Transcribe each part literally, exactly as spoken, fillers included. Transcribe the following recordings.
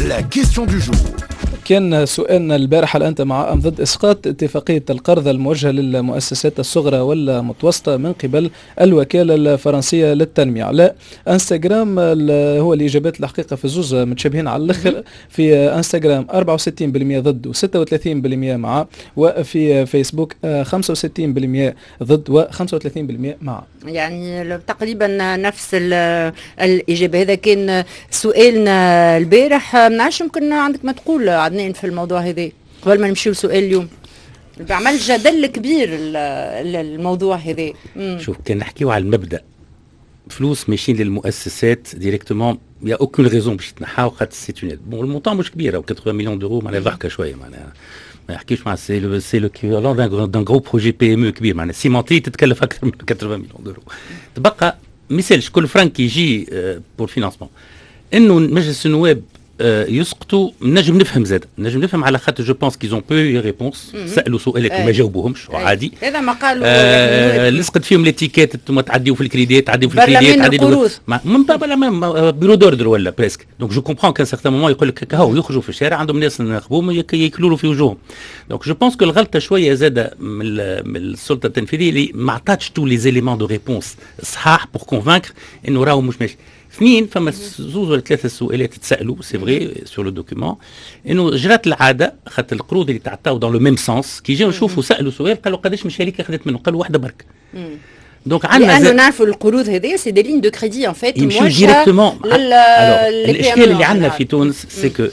La question du jour. كان سؤالنا البارحة أنت مع أم ضد إسقاط اتفاقية القرض الموجهة للمؤسسات الصغرى والمتوسطة من قبل الوكالة الفرنسية للتنمية؟ على انستغرام هو الإجابات الحقيقة في زوز متشابهين على الآخر. في انستغرام أربعة وستين بالمئة ضد وستة وثلاثين بالمئة مع، وفي فيسبوك خمسة وستين بالمئة ضد وخمسة وثلاثين بالمئة مع. يعني تقريبا نفس الإجابة. هذا كان سؤالنا البارح. ما نعرفش يمكن عندك ما تقول عدنان في الموضوع هذا قبل ما نمشيو لسؤال اليوم. بعمل جدل كبير الموضوع هذا. شوف كان نحكيو على المبدأ فلوس ماشيين للمؤسسات ديريكتومون يا اوكون ريزون باش تنحاو خاطر سيتونيل بون المونطون مش كبير ثمانين مليون دورو معناها ضحكه شويه معناها ما يحكيش مع سي سي لوكيفالون دان غرو بروجي بي ام او كبير معناها سيمونتي تتكلف اكثر من ثمانين مليون دورو. تبقى مثالش كل فرانك يجي بور فينانسمون انه مجلس النواب يسقطوا. نجم نفهم زاد نجم نفهم على خاطر جو بونس كيزون بو يو ريبونس سالوا سؤالات وما جاوبوهمش عادي. هذا ما قالوا آه لصقت فيهم ليتيكيت انتم تعديو في الكريديت تعديو في الكريديت تعديو من باب بيرو دوردر ولا بريسك. دونك جو كومبرون كان سيغتان مومون يقول لك هاو يخرجوا في الشارع عندهم ناس نخبوهم ياكلوا له في وجوههم. دونك جو بونس كو الغلطه شويه زاده من من السلطه التنفيذيه اللي ما عطاتش تو لي زيليمون دو ريبونس صحاح بور كونفانكر انه راهو مش ماشي. اثنين فما زوز ولا ثلاثه سؤالات تسالوا سي فري سور لو دوكيومون انه جرات العاده خاطر القروض اللي تعطاو دون لو ميم سونس كي جاو يشوفوا سالوا سؤال قالوا قداش من شركه اخذت منه قالوا واحده برك. دونك عندنا لانه نعرفوا القروض هذه سي دي لين دو كريدي ان فيت موجهه ديريكتومون. الاشكال اللي عندنا في تونس سي كو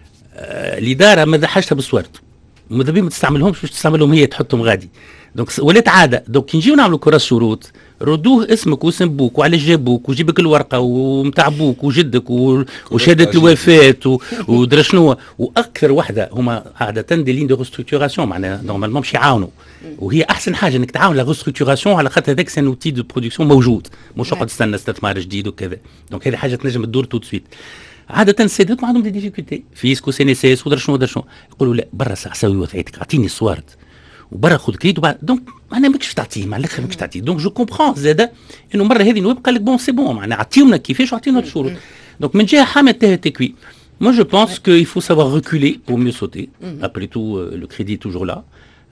الاداره ما حاجتها بالسوارت وماذا بيا ما تستعملهمش باش تستعملهم هي تحطهم غادي. دونك ولات عاده. دونك كي نجيو نعملوا كراس شروط ردوه اسمك واسم بوك وعلى جابوك وجيبك الورقه ومتاع بوك وجدك وشهاده الوفاه ودرا شنو. واكثر وحده هما عاده دي لين دو ريستركتوراسيون معناها نورمالمون باش يعاونوا. وهي احسن حاجه انك تعاون لا ريستركتوراسيون على خاطر هذاك سان اوتي دو برودكسيون موجود مش تقعد تستنى استثمار جديد وكذا. دونك هذه حاجه تنجم تدور تو سويت. عاده السيدات ما عندهم دي ديفيكولتي فيسكو سي ان اس اس ودرا شنو ودرا شنو يقولوا لا برا ساعه سوي وثيقتك اعطيني الصوارد وبرا خذ كريد وبعد. دونك انا ماكش تعطيه مع الاخر ماكش تعطيه. دونك جو كومبرون زاده انه مره هذه نواب قال لك بون سي بون معناها عطيونا كيفاش وعطيونا الشروط. دونك من جهه حامل تاع التكوين moi je pense qu'il faut savoir reculer pour mieux sauter. après tout le crédit est toujours là.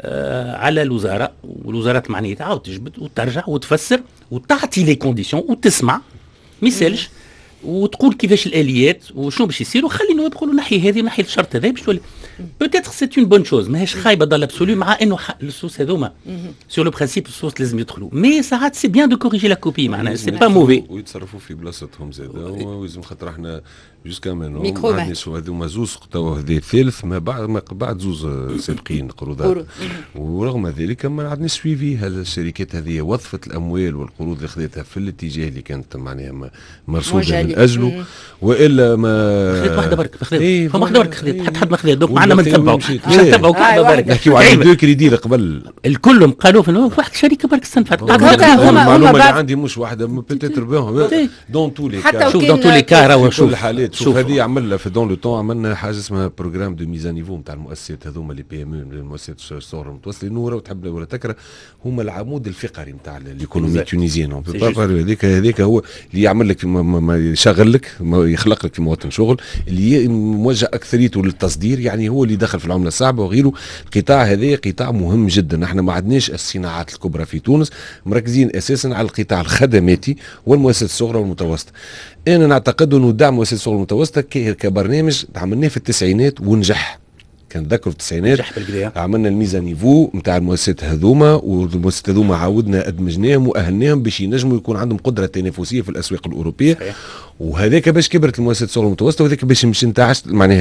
على الوزاره والوزارات معناها تعاود تجبد وترجع وتفسر وتعطي لي كونديسيون وتسمع ما يسالش وتقول كيفاش الاليات وشنو باش يصير وخلي النواب يقولوا نحي هذه نحي الشرط هذا باش تولي بوتيتر سي اون بون شوز ماهيش خايبه ضل ابسولو مع انه السوس هذوما سور لو برانسيب السوس لازم يدخلوا مي ساعات سي بيان دو كوريجي لا كوبي معناها سي با موفي ويتصرفوا في بلاصتهم زاد ولازم خاطر احنا جوسكا مانو هذوما زوز قطاو هذا الثالث ما بعد ما بعد زوز سابقين قروضات ورغم ذلك ما عندناش سويفي. هل الشركات هذه وظفت الاموال والقروض اللي خذتها في الاتجاه اللي كانت معناها مرصوده من اجله والا ما خذت واحده برك خذت إيه فما واحده برك خذت حتى حد ما خذت. دونك معنا ما نتبعوا مش نتبعوا كذا برك نحكيو على دو كريدي قبل الكلهم قالوا في واحد شركه برك استنفعت. المعلومه اللي عندي مش واحده بوتيتر بون دون تو لي كا شوف دون تو لي كا راهو شوف الحالات. شوف هذه عملنا في دون لو طون عملنا حاجه اسمها بروجرام دو ميزا نيفو نتاع المؤسسات هذوما لي بي ام او المؤسسات الصغرى المتوسطه نورا وتحب ولا تكره هما العمود الفقري نتاع الايكونومي التونيزيين. هذيك هذيك هو اللي يعمل لك يشغل لك يخلق لك في مواطن شغل اللي موجه اكثريته للتصدير يعني هو اللي دخل في العمله الصعبه وغيره. القطاع هذا قطاع مهم جدا. احنا ما عندناش الصناعات الكبرى في تونس مركزين اساسا على القطاع الخدماتي والمؤسسات الصغرى والمتوسطه. انا نعتقد انه دعم المؤسسات الصغرى والمتوسطه كبرنامج عملناه في التسعينات ونجح. كان ذكروا في التسعينات عملنا الميزا نيفو نتاع المؤسسات هذوما والمؤسسات هذوما عاودنا ادمجناهم واهلناهم باش ينجموا يكون عندهم قدره تنافسيه في الاسواق الاوروبيه. وهذاك باش كبرت المؤسسات الصغرى والمتوسطه وهذاك باش مش انتعش معناها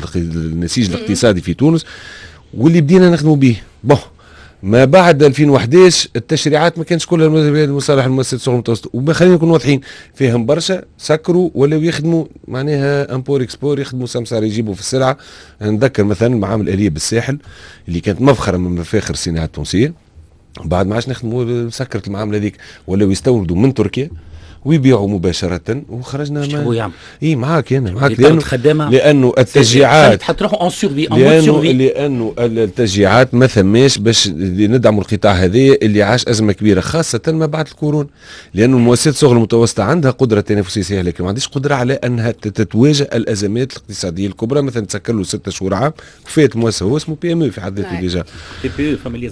النسيج الاقتصادي في تونس واللي بدينا نخدموا به. بون ما بعد ألفين وإحداش التشريعات ما كانش كلها لمصالح المؤسسات الصغرى والمتوسطه وما خلينا نكون واضحين فيهم برشا سكروا ولا يخدموا معناها امبور اكسبور يخدموا سمسار يجيبوا في السلعه. نذكر مثلا المعامل الاليه بالساحل اللي كانت مفخره من مفاخر الصناعه التونسيه بعد ما عادش نخدموا سكرت المعامله هذيك ولا يستوردوا من تركيا ويبيعوا مباشره وخرجنا ما... ما... اي معاك انا معاك لانه لانه التشجيعات تحط روحه اون سورفي لانه لانه التشجيعات ما ثماش باش ندعموا القطاع هذا اللي عاش ازمه كبيره خاصه ما بعد الكورونا، لانه المؤسسات الصغرى المتوسطه عندها قدره تنافسيه لكن ما عندهاش قدره على انها تتواجه الازمات الاقتصاديه الكبرى. مثلا تسكر له ستة شهور عام وفات مؤسسه هو اسمه بي ام او في حد ذاته ديجا بي بي او فاميلي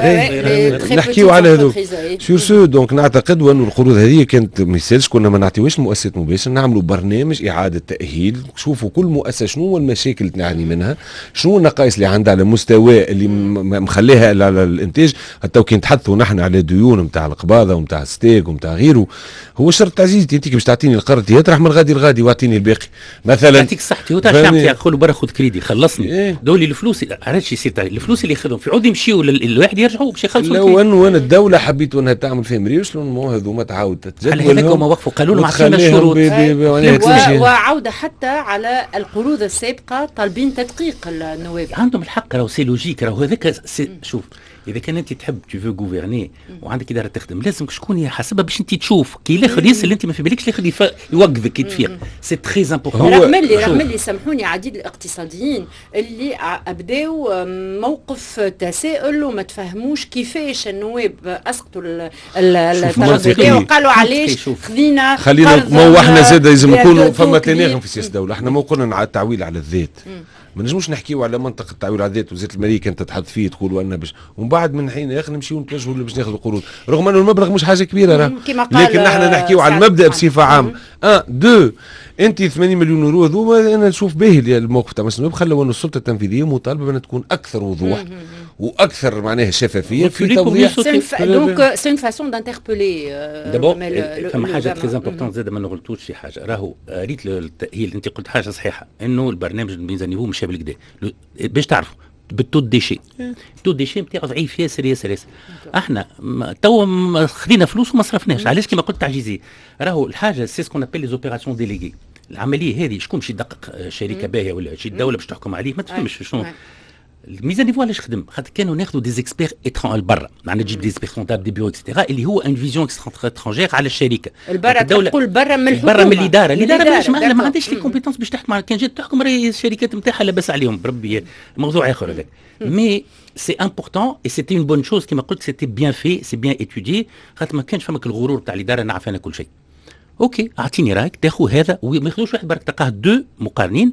صغار نحكيو على هذوك سور سو. دونك نعتقد وانه القروض هذه كانت ما يسالش كنا ما نعطيوش المؤسسات مباشر، نعملوا برنامج اعاده تاهيل، شوفوا كل مؤسسه شنو هو المشاكل اللي تعاني منها، شنو النقائص اللي عندها على مستوى اللي مخليها على الانتاج. حتى وكي نتحدثوا نحن على ديون نتاع القباضه ونتاع ستيك ونتاع غيره، هو شرط تعزيز انت باش تعطيني القرض يطرح من غادي لغادي واعطيني الباقي مثلا. يعطيك صحتي هو تاع نعطي يقولوا برا خذ كريدي خلصني إيه؟ دولي الفلوس عرفتش يصير الفلوس اللي ياخذهم في عود يمشيوا للواحد يرجعوا باش يخلصوا. لو انه انا الدوله حبيت انها تعمل فيهم ريوسلون مو هذوما تعاود تتجدد على هذاك هما وقفوا قالوا لهم عطينا الشروط وعوده حتى على القروض السابقه طالبين تدقيق النواب. عندهم الحق راهو سي لوجيك راهو هذاك شوف اذا كان انت تحب تو فو غوفرني وعندك اداره تخدم لازم شكون يحاسبها باش انت تشوف كي الاخر يسال انت ما في بالكش الاخر يوقفك كي تفيق. سي تري امبورطون. رغم اللي رغم اللي سامحوني عديد الاقتصاديين اللي ابداو موقف تساؤل وما تفهموش كيفاش النواب اسقطوا الترابيزه وقالوا علاش خذينا خلينا مو احنا زاد لازم نكونوا فما تناغم في سياسه الدوله. احنا ما قلنا على التعويل على الذات، ما نجموش نحكيو على منطقه التعويل على الذات وزيت الماليه كانت تتحدث فيه تقولوا ان باش ومن بعد من حين اخر نمشيو نتوجهوا باش ناخذوا قروض رغم انه المبلغ مش حاجه كبيره راه، لكن نحن نحكيو على المبدا بصفه عامه. ان دو انت ثمانين مليون يورو هذوما انا نشوف باهي الموقف تاع مسلم خلوا انه السلطه التنفيذيه مطالبه بان تكون اكثر وضوح واكثر معناها شفافيه في توضيح. دونك سي اون فاسون دانتربولي دابور فما حاجه تري امبورطون زاد ما نغلطوش في حاجه. راهو ريت التاهيل انت قلت حاجه صحيحه انه البرنامج الميزانيه هو مش بالكدا باش تعرفوا بالتو ديشي التو ديشي نتاعو ضعيف ياسر ياسر ياسر. احنا توا خذينا فلوس وما صرفناش علاش كما قلت تعجيزيه. راهو الحاجه سي سكون ابيل لي زوبيراسيون ديليغي. العمليه هذه شكون باش يدقق شركه باهيه ولا شي الدوله باش تحكم عليه ما تفهمش شنو الميزانيه فوالا علاش خدم خاطر كانوا ناخذوا دي زيكسبير اترون برا معنا تجيب دي زيكسبير كونتاب دي بيرو اكسترا اللي هو ان فيزيون اترونجير على الشركه البرا تقول برا من الحكومه برا من الاداره الاداره ما, ما عندهاش لي كومبيتونس باش تحكم كان جات تحكم راهي الشركات نتاعها لاباس عليهم بربي موضوع اخر هذاك. مي سي امبورطون اي سيتي اون بون شوز كيما قلت سيتي بيان في سي بيان اتودي خاطر ما كانش فماك الغرور تاع الاداره نعرف انا كل شيء. اوكي اعطيني رايك تاخذ هذا وما ياخذوش واحد برك تلقاه دو مقارنين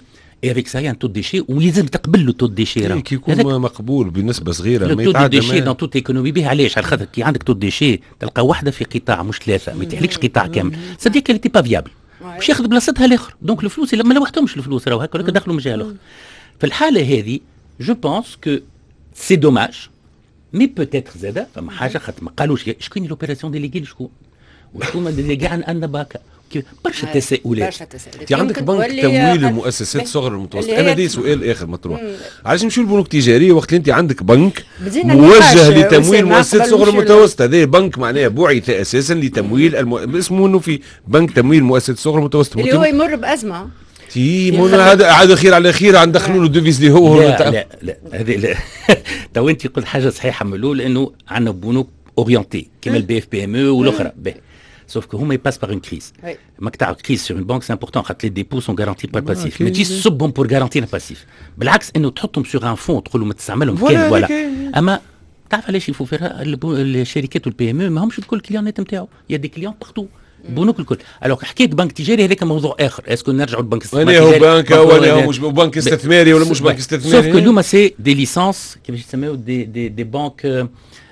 اي افيك سا ان تو ديشي ولازم تقبل له تو ديشي راه كي يكون مقبول بنسبه صغيره ما يتعدى تو ديشي دون توت ايكونومي به. علاش على خاطر كي عندك تو ديشي تلقى واحده في قطاع مش ثلاثه ما يتحلكش قطاع كامل صديق اللي تي با فيابل باش ياخذ بلاصتها الاخر. دونك الفلوس ما لوحدهمش الفلوس راهو هكا دخلوا من جهه الاخرى. في الحاله هذه جو بونس كو سي دوماج مي بوتيتر زاده فما حاجه خاطر ما قالوش شكون لوبيراسيون ديليغي شكون وشكون ديليغي عن ان باكا برشا تساؤلات. انت عندك بنك تمويل المؤسسات الصغرى المتوسطه. انا دي سؤال اخر مطروح علاش نمشيو للبنوك التجاريه وقت اللي انت عندك بنك موجه لتمويل مؤسسات صغرى المتوسطه. هذا بنك معناه بعث اساسا لتمويل الم... اسمه انه في بنك تمويل مؤسسات صغرى المتوسطه اللي هو يمر بازمه تي هذا عاد خير على خير ندخلوا له دوفيز اللي هو لا لا لا هذه لا تو انت قلت حاجه صحيحه من الاول انه عندنا بنوك اورينتي كيما البي اف بي ام او والاخرى باهي sauf que هما يباس باغ اون كريز. ماك تاع كريز سور اون بانك سي امبورطون خاطر لي ديبو سون غارانتي بار باسيف ما تجيش تصبهم بور غارانتي الباسيف بالعكس انه تحطهم سور ان فون تقول لهم تستعملهم كان ولا اما تعرف علاش يفو فيها الشركات والبي ام او ماهمش الكل كليونات نتاعو يا دي كليون بارتو بنوك الكل. الوغ حكيت بنك تجاري هذاك موضوع اخر اسكو نرجعوا للبنك الاستثماري ولا هو بنك ولا مش بنك استثماري ولا مش بنك استثماري سوف كو اليوم سي دي ليسانس كيفاش يسميو دي دي دي بنك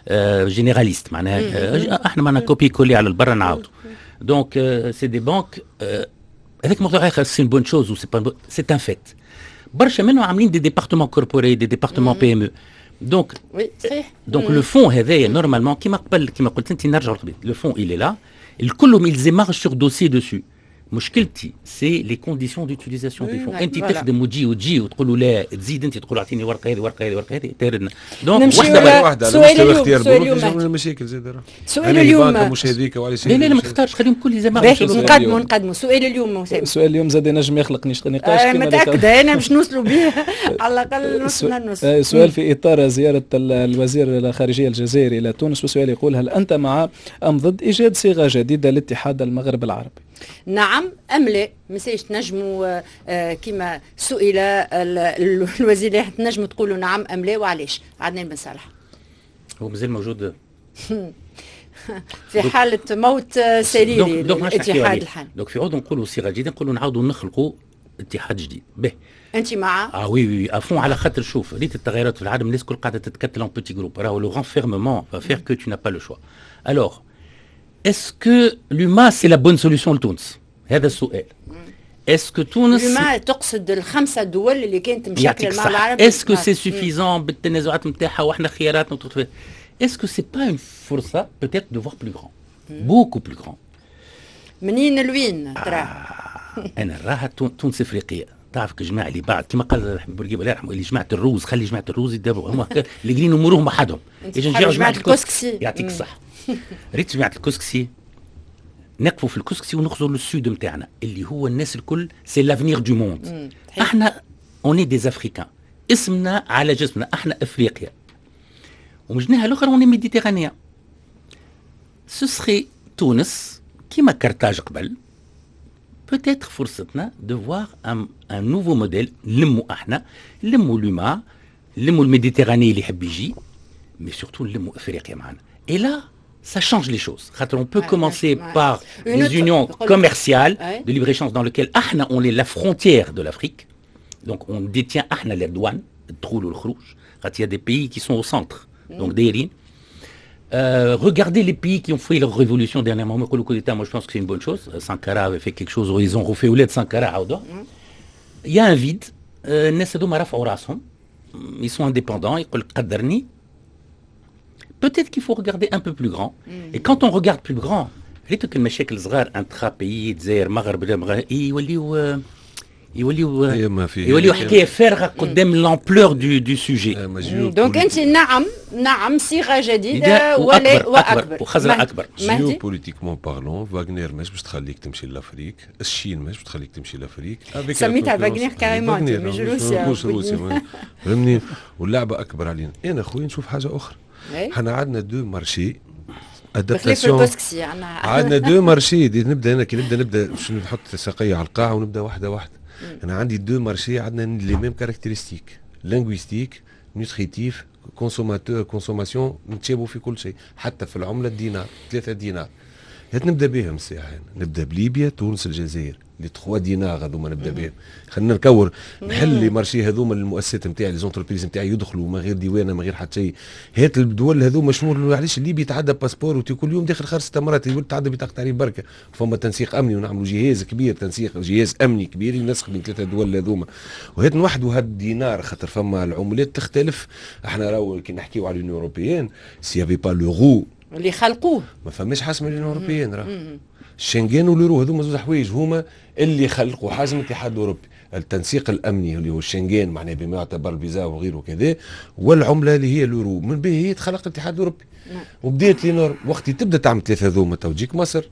جينيراليست معناها احنا معنا كوبي كولي على البر نعاودوا. دونك سي دي بنك هذاك موضوع اخر سي بون شوز سي با سي ان فيت. برشا منهم عاملين دي ديبارتمون كوربوري دي ديبارتمون بي ام او. دونك دونك لو فون هذايا نورمالمون كيما قبل كيما قلت انت نرجعوا للطبيب لو فون الي لا الكل ils émargent sur dossier dessus مشكلتي سي لي كونديسيون ديوتيليزاسيون دي فون. انت فوالا. تخدم وتجي وتجي وتقول له لا تزيد، انت تقول اعطيني ورقه هذه ورقه هذه ورقه هذه تيرن. دونك نمشيو واحده لا- واحده واحده سؤال على مستوى اليوم- اختيار سؤال البنوك اليوم يجيو المشاكل زاد راه. سؤال أنا اليوم البنك مش هذيك وعلى لا لا لا ما تختارش، خليهم كل زي ما باهي سؤال نقدموا اليوم. نقدموا سؤال اليوم وسام. سؤال اليوم زاد ينجم يخلق نش- نقاش آه كما متاكده انا باش نوصلوا به على الاقل نص سؤال- نص. آه، سؤال في إطار زيارة ال- الوزير الخارجية الجزائري إلى تونس، وسؤال يقول: هل أنت مع أم ضد إيجاد صيغة جديدة لاتحاد المغرب العربي؟ نعم ام لا؟ مساش تنجموا آه، آه، كما سئل ال- ال- الوزير تنجموا تقولوا نعم ام لا وعلاش؟ عدنان بن صالح. هو مازال موجود. في حالة موت آه، سريري دونك ماش نحكيو الاتحاد عليه. الحالي. دونك في عوض نقولوا صيغه جديده، نقولوا نعاودوا نخلقوا اتحاد جديد. به انت مع؟ اه وي وي افون، على خاطر شوف ريت التغيرات في العالم الناس الكل قاعده تتكتل ان بيتي جروب، راهو لو رانفيرممون فا فير كو تو نا با لو شوا. الوغ اسكو لوما سي لا بون سوليسيون لتونس؟ هذا السؤال. اسكو تونس لما تقصد الخمسة دول اللي كانت يعطيك مشكلة مع الصح، العرب؟ اسكو سي سوفيزون بالتنازعات نتاعها واحنا خياراتنا وتطفي. اسكو سي با اون فرصه بوتيت دو فوار بلو غران، بوكو بلو غران. منين لوين ترى؟ انا راها تون- تونس افريقيا. تعرف الجماعه اللي بعد كما قال بورقيبه الله يرحمه، اللي جماعه الروز، خلي جماعه الروز يدابوا هما اللي قايلين امورهم وحدهم. انت يجي تحب نجيو جماعة الكسكسي. يعطيك مم. الصح. ريت جماعه الكسكسي نقفوا في الكسكسي ونخزروا للسود نتاعنا اللي هو الناس الكل سي لافنيغ دو موند. احنا اوني دي افريكان، اسمنا على جسمنا، احنا افريقيا. ومن جهه الاخرى اوني ميديتيرانيا. سو سخي تونس كيما كرتاج قبل، peut-être فرصتنا de voir un, un nouveau modèle. نلموا احنا، نلموا لوما، نلموا الميديتيراني اللي يحب يجي، mais surtout نلموا افريقيا معنا. Et là, ça change les choses. خاطر on peut Ouais, commencer ouais. par Une des autre- unions Ouais. commerciales Ouais. de libre-échange dans lesquelles احنا on est la frontière de l'Afrique. Donc on détient احنا les douanes, الدخول والخروج. خاطر il y a des pays qui sont au centre. Donc دايرين. Euh, regardez les pays qui ont fait leur révolution dernièrement. Moi, le coup d'État, moi je pense que c'est une bonne chose. Sankara avait fait quelque chose, ils ont refait Ouled Sankara. Il y a un vide. Euh, الناس هذوما رفعوا راسهم. Ils sont indépendants. يقول قدرني. Peut-être qu'il faut regarder un peu plus grand. Et quand on regarde plus grand, ريتك المشاكل صغار انتخا بيي دزاير مغرب يوليو يوليو هي ما فيه يوليو حكايه فارغه قدام لامبلور دو دو سوجي. دونك انت نعم نعم صيغه جديده جديدة ولا وأكبر- واكبر أكبر وخزرة أكبر. مهدي جيو بوليتيكمون بارلون، فاغنير مش باش تخليك تمشي لافريك، الصين مش باش تخليك تمشي لافريك. سميتها فاغنير كاريمون، مش روسيا. مش روسيا فهمني. واللعبه اكبر علينا. انا خويا نشوف حاجه اخرى، إيه؟ حنا عندنا دو مارشي بخلاف ادابتاسيون. الكسكسي عندنا عندنا دو مارشي دي نبدا انا كي نبدا نبدا باش نحط ساقيه على القاع ونبدا واحده واحده. انا عندي دو مارشي عندنا لي ميم كاركتيرستيك لينغويستيك نوتريتيف كونسوماتور كونسوماسيون، نتشابهوا في كل شيء حتى في العمله الدينار، ثلاثة دينار. هات نبدا بهم الساعه، نبدا بليبيا تونس الجزائر، لي تخوا دينار هذوما نبدا بهم. خلينا نكور نحل لي مارشي هذوما المؤسسات نتاعي لي زونتربريز نتاعي يدخلوا من غير ديوانه من غير حتى شيء. هات الدول هذوما شنو علاش الليبي يتعدى باسبور وتي كل يوم داخل خمس ست مرات يقول تعدى بطاقه تعريف بركه. فما تنسيق امني ونعملوا جهاز كبير، تنسيق جهاز امني كبير ينسق بين ثلاثه دول هذوما. وهات نوحدوا هاد الدينار خاطر فما العملات تختلف. احنا راهو كي نحكيو على اليونيون اوروبيان سي افي با لورو اللي خلقوه ما فماش حاجه من اليونيون اوروبيان. راه الشنغن واليورو هذوما زوج حوايج هما اللي خلقوا حاجه من الاتحاد الاوروبي. التنسيق الامني اللي هو الشنغن معناه بما يعتبر الفيزا وغيره كذا، والعمله اللي هي اليورو من به هي تخلق الاتحاد الاوروبي. وبدات لي نور وقت تبدا تعمل ثلاثه هذوما توجيك مصر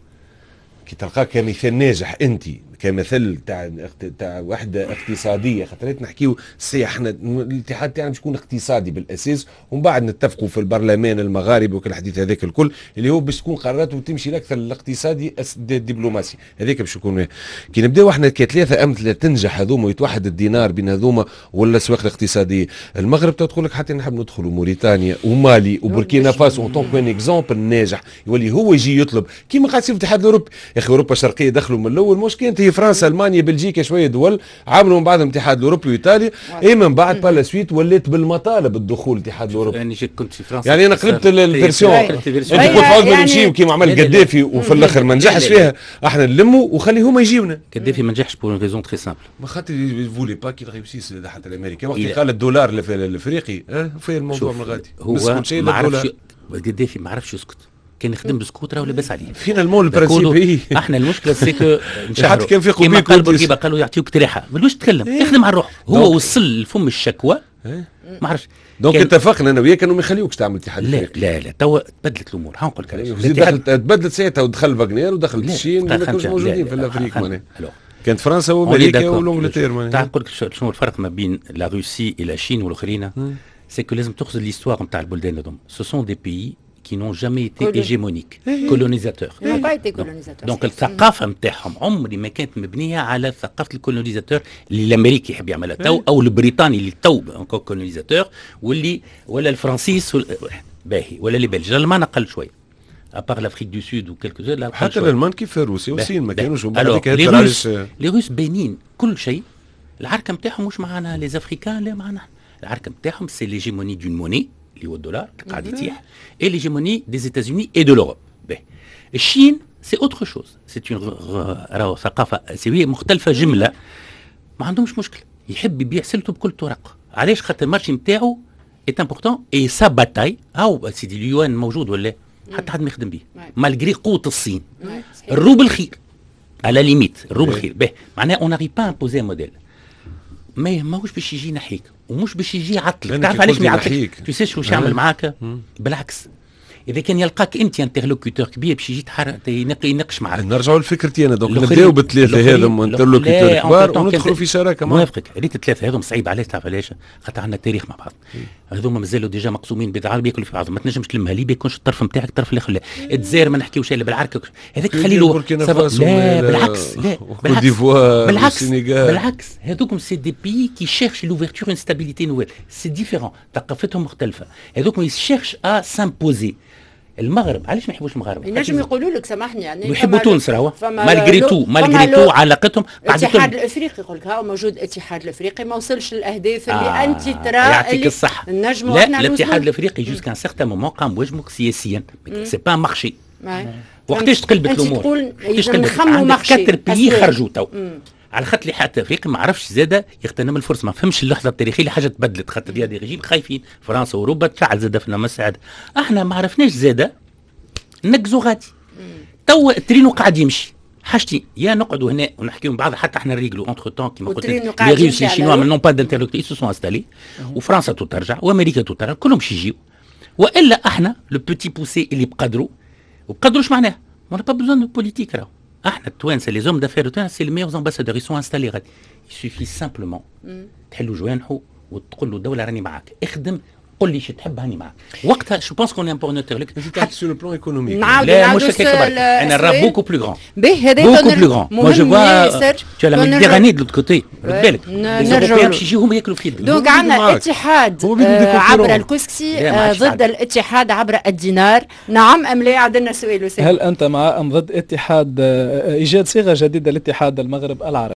كي تلقاه كمثال ناجح انت كمثل تاع تاع وحده اقتصاديه. خاطر نحكيو سي احنا الاتحاد تاعنا باش يكون اقتصادي بالاساس، ومن بعد نتفقوا في البرلمان المغاربي وكل الحديث هذاك الكل اللي هو باش تكون قرارات وتمشي اكثر للاقتصادي الدبلوماسي هذاك باش يكون. كي نبداو احنا كثلاثه امثله تنجح هذوما ويتوحد الدينار بين هذوما ولا الاسواق الاقتصاديه. المغرب تقول لك حتى نحب ندخلوا موريتانيا ومالي وبوركينا فاسو اون طونك ان اكزومبل ناجح يولي هو يجي يطلب كيما قاعد يصير في الاتحاد الاوروبي. يا اخي اوروبا الشرقيه دخلوا من الاول مش كانت هي فرنسا المانيا بلجيكا شويه دول عملوا من بعد الاتحاد الاوروبي وايطاليا. اي من بعد بالا سويت ولات بالمطالب الدخول الاتحاد الاوروبي. يعني كنت في فرنسا يعني انا قلبت الفيرسيون انت قلت عاود يعني نمشيو كيما عمل قدافي وفي الاخر ما نجحش فيها. احنا نلموا وخلي هما يجيونا. قدافي ما نجحش بور ريزون تري سامبل. ما خاطر فولي با كي ريوسيس حتى الامريكان وقت قال الدولار الافريقي في الموضوع من غادي هو ما عرفش قدافي ما عرفش يسكت. كان يخدم بسكوتر ولا لاباس عليه. فينا المول البرانسيب احنا المشكله سيكو حتى كان في كيما قال بورقيبه قالوا يعطيوك تريحه ما تقولوش تتكلم يخدم على الروح. هو وصل لفم الشكوى ما عرفش. دونك اتفقنا انا وياك انه ما يخليوكش تعمل اتحاد لا افريقي. لا لا توا تبدلت الامور ها نقول لك علاش تبدلت ساعتها ودخل فاغنير ودخل الشين ما كانوش موجودين في الافريق معناها كانت فرنسا وامريكا والانجلترا معناها. تعال نقول لك شنو الفرق ما بين لا روسي الى الصين والاخرين سيكو لازم تاخذ ليستوار نتاع البلدان هذوما سو سون دي بيي qui n'ont jamais été hégémoniques, colonisateurs. Ils n'ont pas été colonisateurs. Donc الثقافة نتاعهم عمري ما كانت مبنية على ثقافة الكولونيزاتور اللي الأمريكي يحب يعملها تو أو البريطاني اللي تو انكو كولونيزاتور واللي ولا الفرنسيس باهي ولا اللي بلج الألمان أقل شوية. أبار l'Afrique du Sud وكلكو زول لا حتى الألمان كيف الروسيا والصين ما كانوش لي روس لي روس باينين كل شيء. العركة نتاعهم مش معنا لي أفريكان لا معنا العركة نتاعهم سي ليجيموني دون موني اللي هو الدولار اللي قاعد يتيح اي ليجيموني دي ايتازوني اي دو لوروب. الصين سي اوتر شوز سي اون راهو ثقافه اسيويه مختلفه جمله ما عندهمش مشكله يحب يبيع سلته بكل طرق. علاش؟ خاطر المارشي نتاعو اي امبورتون اي سا باتاي او سيدي اليوان موجود ولا حتى حد ما يخدم به مالغري قوه الصين. الروبل خير على ليميت الروبل خير به معناها اون ناري با امبوزي موديل ما ماهوش باش يجي ناحيك ومش باش يجي يعطلك. تعرف علاش ما يعطلك؟ تو سي شو يعمل معاك؟ بالعكس اذا كان يلقاك انت انترلوكيتور كبير باش يجي يناقش معاك. نرجعوا للفكرتي انا دونك نبداو بالثلاثه هذم انترلوكيتور كبار وندخلوا في شراكه معاهم. موافقك ريت الثلاثه هذم صعيب علاش تعرف علاش؟ خاطر عندنا تاريخ مع بعض. هذوما مازالوا ديجا مقسومين بضاعه بياكلوا في بعضهم ما تنجمش تلمها لي بيكونش الطرف نتاعك الطرف الاخر لا. الجزائر ما نحكيوش الا بالعركه هذاك خلي له لا بالعكس لا بالعكس بالعكس بالعكس هذوكم سي دي بيي كي شيرش لوفرتور اون ستابيليتي نويل سي ديفيرون ثقافتهم مختلفه. هذوكم يشيرش ا سامبوزي. المغرب علاش ما يحبوش المغاربه؟ ينجم يقولوا لك سامحني يعني يحبوا تونس راهو مالغري تو مالغري تو علاقتهم الاتحاد الافريقي يقول لك ها موجود الاتحاد الافريقي ما وصلش للاهداف اللي آه انت ترى يعطيك الصحه. نجموا لا الاتحاد الافريقي جوسكا سيغتان مومون قام بواجبك سياسيا سي با مارشي. وقتاش تقلبت الامور؟ وقتاش تقلبت عندك كتر بيي خرجوا تو على خاطر الاتحاد الافريقي ما عرفش زاده يغتنم الفرصه ما فهمش اللحظه التاريخيه اللي حاجه تبدلت خاطر دي ريجيم خايفين فرنسا واوروبا تفعل زاده في المساعد. احنا ما عرفناش زاده نقزوا غادي تو الترينو قاعد يمشي حاجتي يا نقعدوا هنا ونحكيوا مع بعض حتى احنا نريقلوا اونتر تون كيما قلت لي روس لي شينوا نون با دانترلوكتور سو سون انستالي وفرنسا تو ترجع وامريكا تو ترجع كلهم باش يجيو والا احنا لو بوتي بوسي اللي بقدروا وبقدروا اش معناه ما با بزون دو بوليتيك راهو احنا التوانسه لي زوم دافير تاعنا سي لي ميور امباسادور يسون انستالي غادي يسوفي سامبلومون تحلوا جوانحو وتقول له الدوله راني معاك اخدم قل لي شو تحب هاني معك وقتها جو بونس كون ان بور انترلوكتور حتى سو لو بلان ايكونوميك لا مش هكاك انا راه بوكو بلو غران به هذا بوكو بلو غران مو جو فوا تو لا ميديتيراني دو كوتي بالك نرجعوا باش يجيو هما ياكلوا في دونك عندنا اتحاد عبر الكسكسي ضد الاتحاد عبر الدينار نعم ام لا؟ عندنا سؤال. هل انت مع ام ضد اتحاد ايجاد صيغه جديده لاتحاد المغرب العربي؟